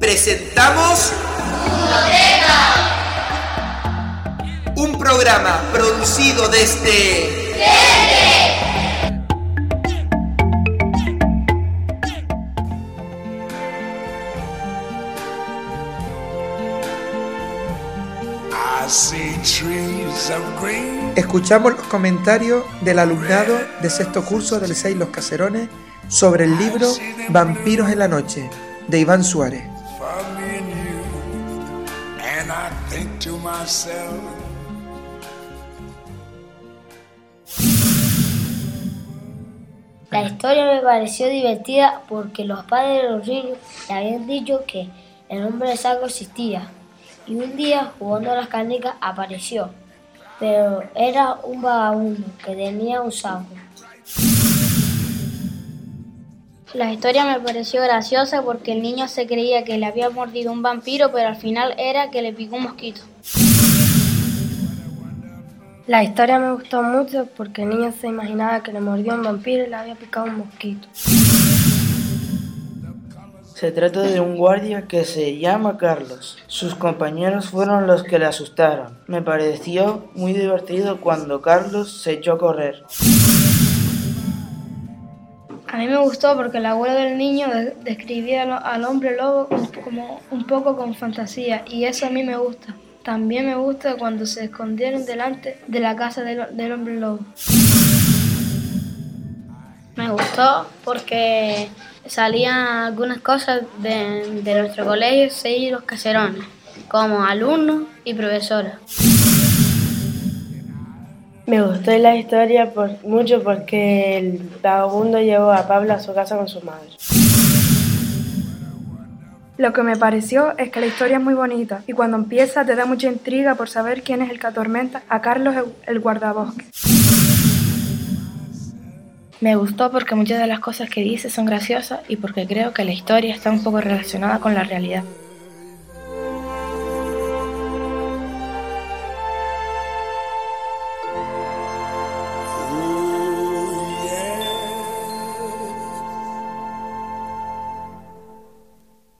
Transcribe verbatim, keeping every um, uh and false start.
presentamos Biblioteca, un programa producido desde Escuchamos los comentarios del alumnado de sexto curso del S E I Los Caserones sobre el libro Vampiros en la noche, de Iván Suárez. La historia me pareció divertida porque los padres de los niños le habían dicho que el hombre de saco existía y un día jugando a las canicas apareció, pero era un vagabundo que tenía un saco. La historia me pareció graciosa porque el niño se creía que le había mordido un vampiro, pero al final era que le picó un mosquito. La historia me gustó mucho porque el niño se imaginaba que le mordió un vampiro y le había picado un mosquito. Se trata de un guardia que se llama Carlos. Sus compañeros fueron los que le asustaron. Me pareció muy divertido cuando Carlos se echó a correr. A mí me gustó porque el abuelo del niño describía al hombre lobo como un poco con fantasía y eso a mí me gusta. También me gusta cuando se escondieron delante de la casa del, del hombre lobo. Me gustó porque salían algunas cosas de, de nuestro colegio S E I Los Caserones, como alumnos y profesoras. Me gustó la historia por, mucho porque el vagabundo llevó a Pablo a su casa con su madre. Lo que me pareció es que la historia es muy bonita y cuando empieza te da mucha intriga por saber quién es el que atormenta a Carlos el, el guardabosques. Me gustó porque muchas de las cosas que dice son graciosas y porque creo que la historia está un poco relacionada con la realidad.